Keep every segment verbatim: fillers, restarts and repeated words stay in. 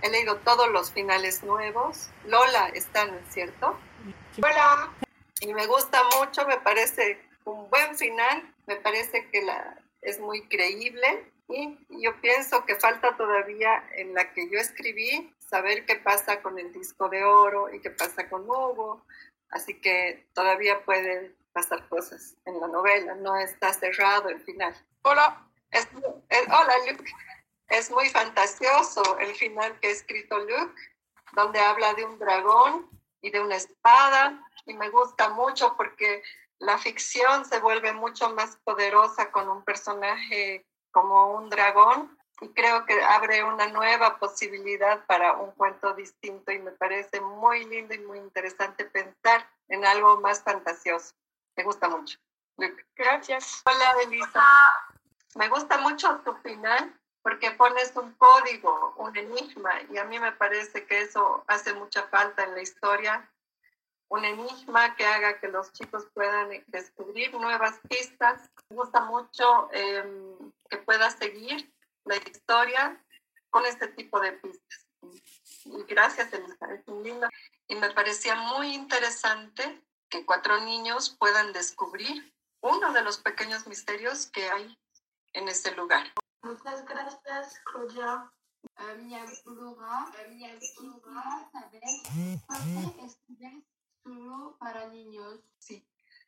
He leído todos los finales nuevos. Lola está, ¿no es cierto? Hola. Y me gusta mucho, me parece un buen final, me parece que la, es muy creíble y yo pienso que falta todavía en la que yo escribí saber qué pasa con el disco de oro y qué pasa con Hugo, así que todavía pueden pasar cosas en la novela, no está cerrado el final. Hola. Es, es, hola, Luke. Es muy fantasioso el final que ha escrito Luke, donde habla de un dragón y de una espada, y me gusta mucho porque la ficción se vuelve mucho más poderosa con un personaje como un dragón, y creo que abre una nueva posibilidad para un cuento distinto, y me parece muy lindo y muy interesante pensar en algo más fantasioso. Me gusta mucho. Luke. Gracias. Hola, Elisa. Me gusta mucho tu final porque pones un código, un enigma, y a mí me parece que eso hace mucha falta en la historia, un enigma que haga que los chicos puedan descubrir nuevas pistas. Me gusta mucho eh, que puedas seguir la historia con este tipo de pistas. Y gracias, Elisa, es muy lindo. Y me parecía muy interesante que cuatro niños puedan descubrir uno de los pequeños misterios que hay en ese lugar. Muchas gracias, Claudia. Uh, mi Laura, uh, mi quisiera saber por qué escribes solo para niños. Sí.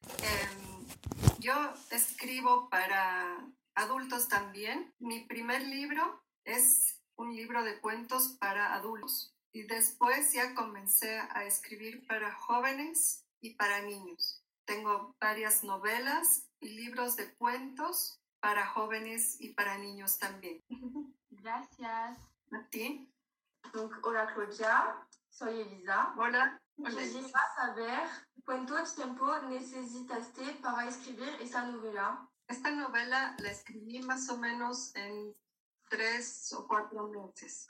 Eh, yo escribo para adultos también. Mi primer libro es un libro de cuentos para adultos y después ya comencé a escribir para jóvenes y para niños. Tengo varias novelas y libros de cuentos para jóvenes y para niños también. Gracias. ¿A ti? Donc, hola Claudia, soy Elisa. Hola. Hola. Quisiera saber cuánto tiempo necesitaste para escribir esa novela. Esta novela la escribí más o menos en tres o cuatro meses.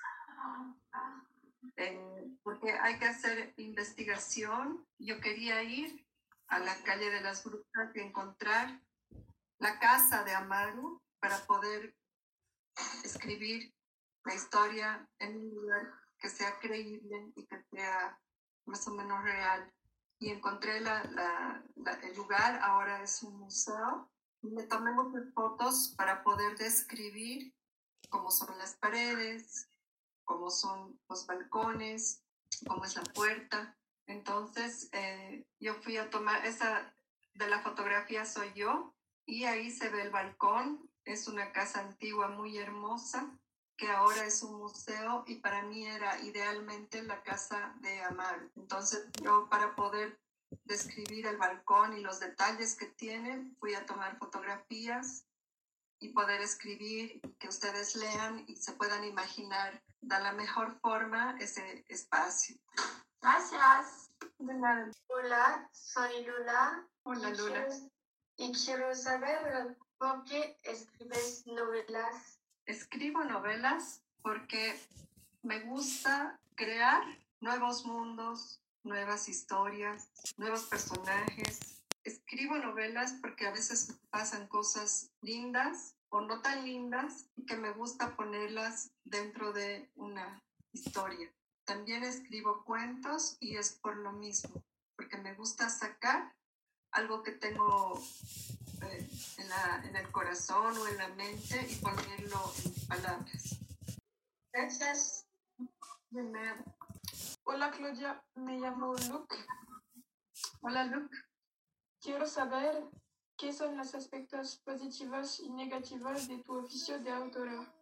Eh, porque hay que hacer investigación. Yo quería ir a la calle de las Brujas y encontrar la casa de Amaru para poder escribir la historia en un lugar que sea creíble y que sea más o menos real. Y encontré la, la, la, el lugar, ahora es un museo. Y le tomé muchas fotos para poder describir cómo son las paredes, cómo son los balcones, cómo es la puerta. Entonces eh, yo fui a tomar esa de la fotografía soy yo, y ahí se ve el balcón. Es una casa antigua muy hermosa que ahora es un museo, y para mí era idealmente la casa de Amaru. Entonces yo, para poder describir el balcón y los detalles que tiene, fui a tomar fotografías y poder escribir, que ustedes lean y se puedan imaginar de la mejor forma ese espacio. Gracias. De nada. Hola, soy Lula. Hola, y Lula. Quiero, y quiero saber por qué escribes novelas. Escribo novelas porque me gusta crear nuevos mundos, nuevas historias, nuevos personajes. Escribo novelas porque a veces pasan cosas lindas o no tan lindas y que me gusta ponerlas dentro de una historia. También escribo cuentos y es por lo mismo, porque me gusta sacar algo que tengo eh, en, la, en el corazón o en la mente y ponerlo en palabras. Gracias. De nada. Hola Claudia, me llamo Luke. Hola Luke. Quiero saber qué son los aspectos positivos y negativos de tu oficio de autora.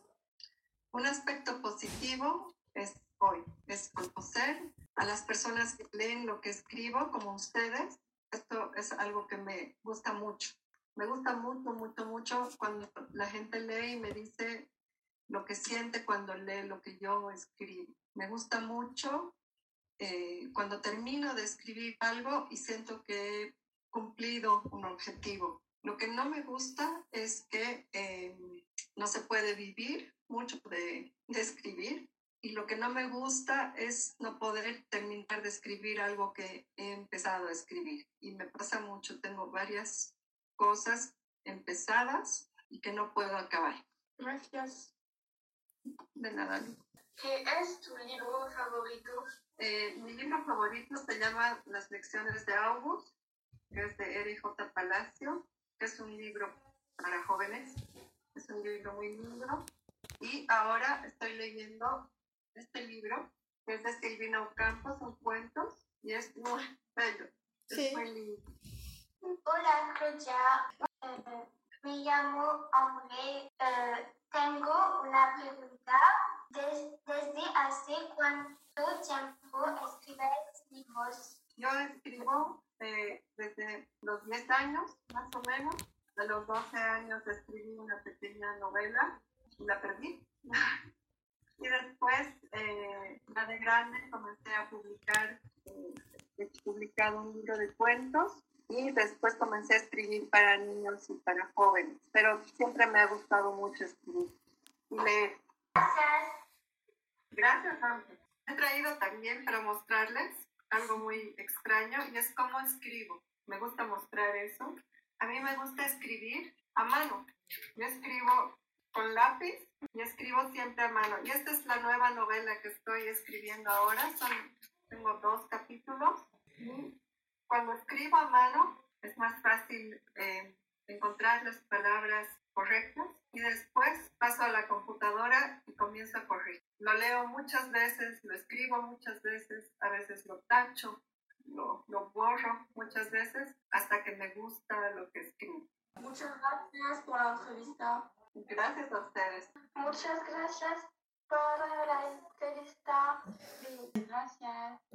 Un aspecto positivo es hoy, es conocer a las personas que leen lo que escribo, como ustedes. Esto es algo que me gusta mucho. Me gusta mucho, mucho, mucho cuando la gente lee y me dice lo que siente cuando lee lo que yo escribo. Me gusta mucho eh, cuando termino de escribir algo y siento que he cumplido un objetivo. Lo que no me gusta es que eh, no se puede vivir mucho de, de escribir, y lo que no me gusta es no poder terminar de escribir algo que he empezado a escribir. Y me pasa mucho, tengo varias cosas empezadas y que no puedo acabar. Gracias. De nada. ¿Qué es tu libro favorito? Eh, mi libro favorito se llama Las lecciones de August, que es de R J Palacio, que es un libro para jóvenes. Es un libro muy lindo. Y ahora estoy leyendo este libro, que es de Silvina Ocampo, son cuentos, y es muy bello, Sí. es muy lindo. Hola, Claudia. Eh, me llamo Aure. Eh, tengo una pregunta. Des- ¿Desde hace cuánto tiempo escribes libros? Yo escribo eh, desde los diez años, más o menos. A los doce años escribí una pequeña novela y la perdí. Y después, eh, ya de grande, comencé a publicar, eh, he publicado un libro de cuentos y después comencé a escribir para niños y para jóvenes. Pero siempre me ha gustado mucho escribir y leer. Gracias. Gracias, Ángel. He traído también para mostrarles algo muy extraño y es cómo escribo. Me gusta mostrar eso. A mí me gusta escribir a mano. Yo escribo con lápiz y escribo siempre a mano. Y esta es la nueva novela que estoy escribiendo ahora. Son, tengo dos capítulos. Y cuando escribo a mano es más fácil eh, encontrar las palabras correctas. Y después paso a la computadora y comienzo a corregir. Lo leo muchas veces, lo escribo muchas veces, a veces lo tacho, lo, lo borro muchas veces, hasta que me gusta lo que escribo. Muchas gracias por la entrevista. Gracias a ustedes. Muchas gracias por la entrevista. Gracias.